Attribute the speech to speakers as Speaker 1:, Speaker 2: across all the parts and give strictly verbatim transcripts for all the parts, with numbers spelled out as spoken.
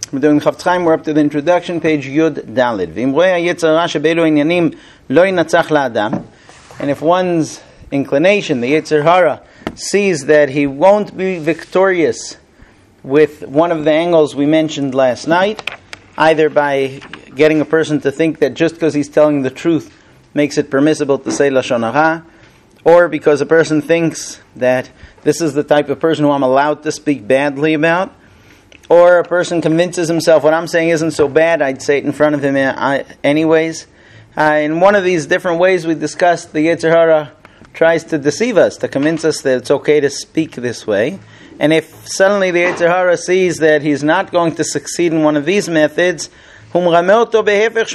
Speaker 1: We're doing Chafetz Chaim. We're up to the introduction, page Yud Dalid. V'imroei ha'yetzer hara shebeilu inyanim lo yinatzach la'adam. And if one's inclination, the Yetzer Hara, sees that he won't be victorious with one of the angles we mentioned last night, either by getting a person to think that just because he's telling the truth makes it permissible to say Lashon Hara, or because a person thinks that this is the type of person who I'm allowed to speak badly about, or a person convinces himself what I'm saying isn't so bad, I'd say it in front of him anyways. Uh, in one of these different ways we discussed, the Yetzer Hara tries to deceive us, to convince us that it's okay to speak this way. And if suddenly the Yetzer Hara sees that he's not going to succeed in one of these methods, so sometimes the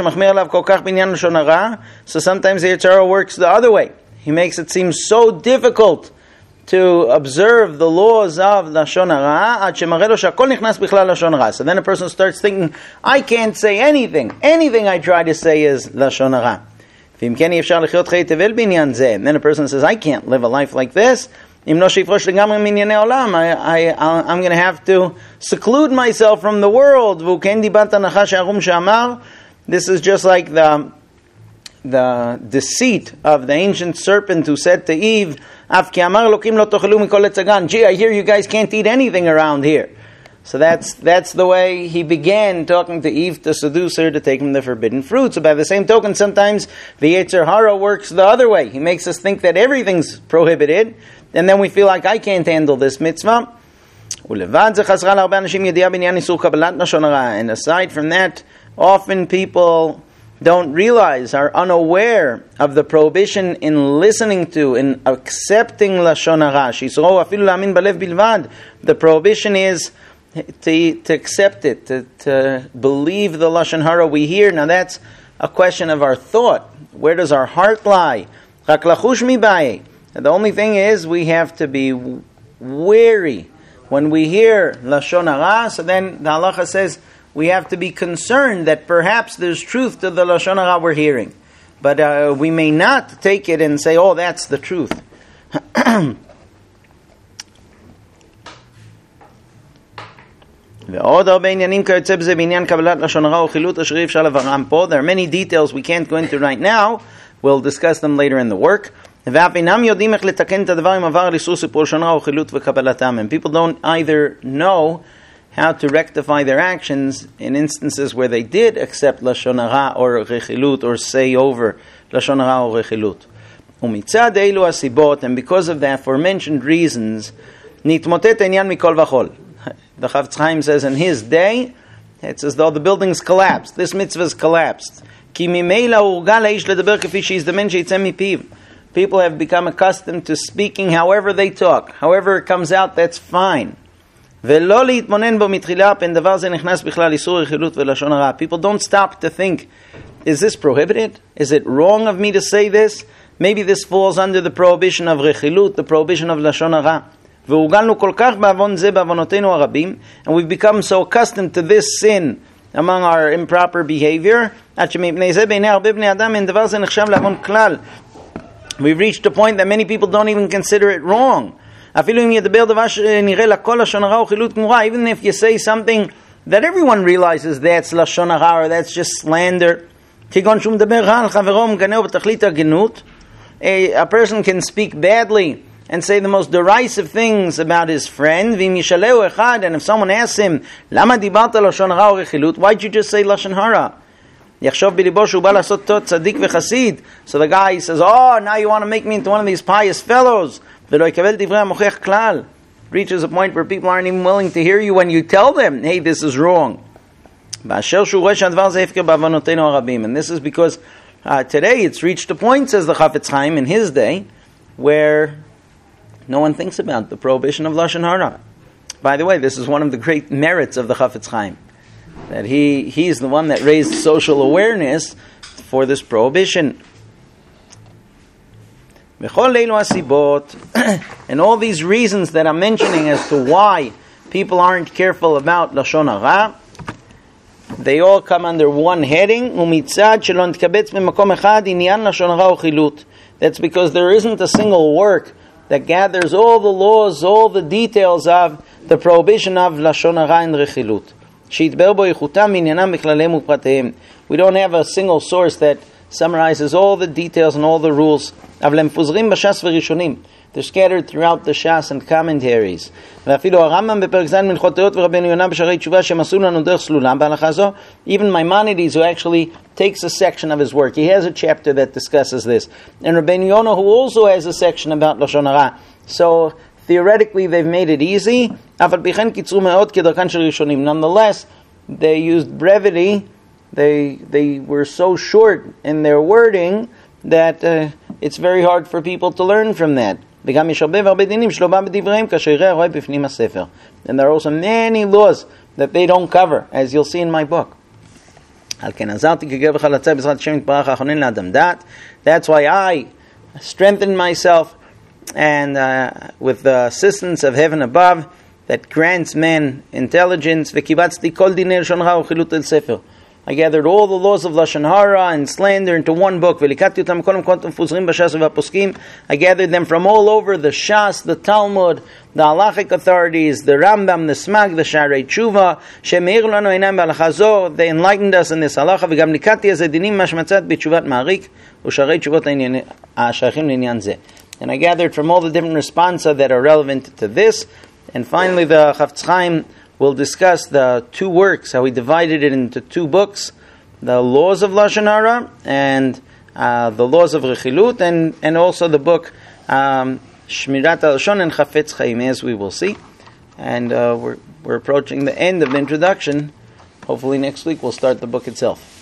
Speaker 1: Yetzer Hara works the other way. He makes it seem so difficult to observe the laws of Lashon Hara. So then a person starts thinking, I can't say anything. Anything I try to say is Lashon Hara. And then a person says, I can't live a life like this. I, I, I'm going to have to seclude myself from the world. This is just like the the deceit of the ancient serpent who said to Eve, gee, I hear you guys can't eat anything around here. So that's that's the way he began talking to Eve to seduce her to take him the forbidden fruit. So by the same token, sometimes the Yetzer Hara works the other way. He makes us think that everything's prohibited, and then we feel like I can't handle this mitzvah. And aside from that, often people don't realize, are unaware of the prohibition in listening to, in accepting Lashon Hara. The prohibition is to, to accept it, to, to believe the Lashon Hara we hear. Now that's a question of our thought. Where does our heart lie? The only thing is we have to be wary when we hear Lashon Hara. So then the halacha says we have to be concerned that perhaps there's truth to the Lashon Hara we're hearing. But uh, we may not take it and say, oh, that's the truth. There are many details we can't go into right now. We'll discuss them later in the work. And people don't either know how to rectify their actions in instances where they did accept Lashon Hara or Rechilut, or say over Lashon Hara or Rechilut. And because of the aforementioned reasons, nitmotet enyan mikol v'chol. The Chafetz Chaim says in his day, it's as though the buildings collapsed. This mitzvah is collapsed. People have become accustomed to speaking however they talk. However it comes out, that's fine. People don't stop to think, is this prohibited? Is it wrong of me to say this? Maybe this falls under the prohibition of Rechilut, the prohibition of Lashon Hara. And we've become so accustomed to this sin among our improper behavior. We've reached a point that many people don't even consider it wrong. Even if you say something that everyone realizes that's Lashon Hara, or that's just slander. A, a person can speak badly and say the most derisive things about his friend. And if someone asks him, why'd you just say Lashon Hara? So the guy says, oh, now you want to make me into one of these pious fellows. Reaches a point where people aren't even willing to hear you when you tell them, hey, this is wrong. And this is because uh, today it's reached a point, says the Chafetz Chaim, in his day, where no one thinks about the prohibition of Lashon Hara. By the way, this is one of the great merits of the Chafetz Chaim, that he he's the one that raised social awareness for this prohibition. And all these reasons that I'm mentioning as to why people aren't careful about Lashon Hara, they all come under one heading. That's because there isn't a single work that gathers all the laws, all the details of the prohibition of Lashon Hara and Rechilut. שיתבאר בו איכותם ועניינם בכלליהם ופרטיהם. We don't have a single source that summarizes all the details and all the rules. אבל הם מפוזרים בש"ס וראשונים. They're scattered throughout the Shas and commentaries. ואפילו הרמב"ם בפרק ז' מלכות תיאות ורבנו יונה בשערי תשובה שהם עשו לנו דרך סלולה בהלכה זו. Even Maimonides, who actually takes a section of his work, he has a chapter that discusses this. And Rabbeinu Yonah, who also has a section about Lashon Hara. So theoretically they've made it easy. אף על פי כן קיצרו מאוד כדרכן של ראשונים. Nonetheless, they used brevity. They they were so short in their wording that uh, it's very hard for people to learn from that. וגם יש הרבה והרבה דינים שלא בא בדבריהם כאשר יראה הרואה בפנים הספר. And there are also many laws that they don't cover, as you'll see in my book. על כן עזרתי כגר וחלצה בעזרת השם יתברך האחרון לאדם דעת. That's why I strengthened myself and uh, with the assistance of heaven above that grants man intelligence. וקיבצתי כל דיני לשון הרע וחילוט אל ספר. I gathered all the laws of Lashon Hara and slander into one book. I gathered them from all over, the Shas, the Talmud, the halachic authorities, the Rambam, the Smag, the Sharei Tshuva. They enlightened us in this halacha. And I gathered from all the different responsa that are relevant to this. And finally, the Chafetz Chaim we'll discuss the two works, how he divided it into two books, the laws of Lashon Hara and uh, the laws of Rechilut, and, and also the book um, Shmirat HaLashon and Chafetz Chaim, as we will see. And uh, we're, we're approaching the end of the introduction. Hopefully next week we'll start the book itself.